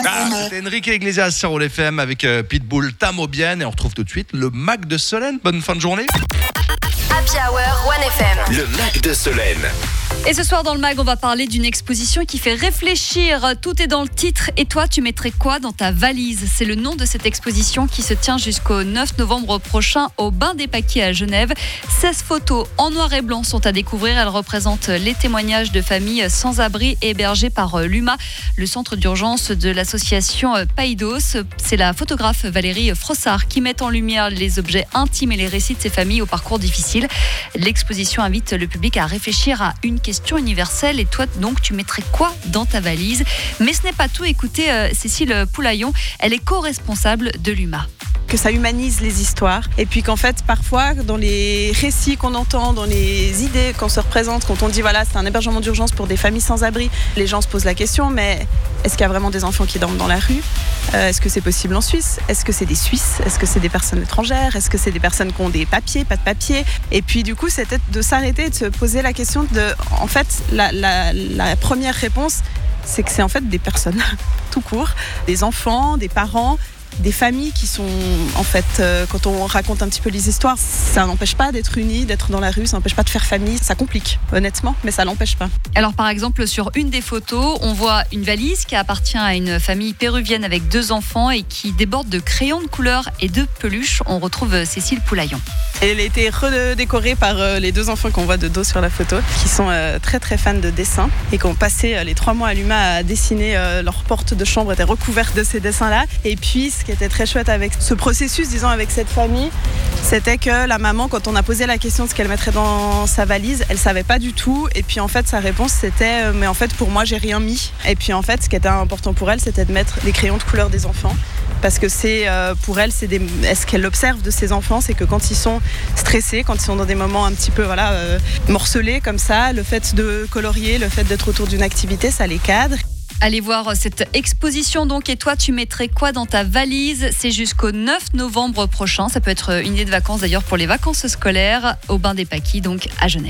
C'était Enrique Iglesias sur Roll FM avec Pitbull, Tamo Bien. Et on retrouve tout de suite le Mac de Solène. Bonne fin de journée. Happy Hour 1FM. Le Mac de Solène. Et ce soir dans le mag, on va parler d'une exposition qui fait réfléchir. Tout est dans le titre. Et toi, tu mettrais quoi dans ta valise ? C'est le nom de cette exposition qui se tient jusqu'au 9 novembre prochain au Bain des Paquis à Genève. 16 photos en noir et blanc sont à découvrir. Elles représentent les témoignages de familles sans-abri hébergées par l'UMA, le centre d'urgence de l'association Païdos. C'est la photographe Valérie Frossard qui met en lumière les objets intimes et les récits de ces familles au parcours difficile. L'exposition invite le public à réfléchir à une question universelle. Et toi, donc, tu mettrais quoi dans ta valise ? Mais ce n'est pas tout. Écoutez, Cécile Poulaillon, elle est co-responsable de l'UMA. Que ça humanise les histoires et puis qu'en fait parfois dans les récits qu'on entend, dans les idées qu'on se représente, quand on dit voilà c'est un hébergement d'urgence pour des familles sans abri, les gens se posent la question mais est-ce qu'il y a vraiment des enfants qui dorment dans la rue ? Est-ce que c'est possible en Suisse ? Est-ce que c'est des Suisses ? Est-ce que c'est des personnes étrangères ? Est-ce que c'est des personnes qui ont des papiers, pas de papiers ? Et puis du coup c'était de s'arrêter et de se poser la question de en fait la première réponse c'est que c'est en fait des personnes tout court, des enfants, des parents, des familles qui sont, en fait, quand on raconte un petit peu les histoires, ça n'empêche pas d'être unis, d'être dans la rue, ça n'empêche pas de faire famille. Ça complique, honnêtement, mais ça l'empêche pas. Alors, par exemple, sur une des photos, on voit une valise qui appartient à une famille péruvienne avec 2 enfants et qui déborde de crayons de couleur et de peluches. On retrouve Cécile Poulaillon. Elle a été redécorée par les 2 enfants qu'on voit de dos sur la photo, qui sont très très fans de dessin et qui ont passé les 3 mois à l'UMA à dessiner. Leur porte de chambre était recouverte de ces dessins-là. Et puis, ce qui était très chouette avec ce processus, disons avec cette famille, c'était que la maman, quand on a posé la question de ce qu'elle mettrait dans sa valise, elle savait pas du tout. Et puis en fait, sa réponse c'était mais en fait pour moi j'ai rien mis. Et puis en fait, ce qui était important pour elle, c'était de mettre les crayons de couleur des enfants. Parce que c'est pour elle, ce qu'elle observe de ses enfants, c'est que quand ils sont stressés, quand ils sont dans des moments un petit peu morcelés comme ça, le fait de colorier, le fait d'être autour d'une activité, ça les cadre. Allez voir cette exposition donc. Et toi, tu mettrais quoi dans ta valise ? C'est jusqu'au 9 novembre prochain. Ça peut être une idée de vacances d'ailleurs pour les vacances scolaires au Bain des Paquis, donc à Genève.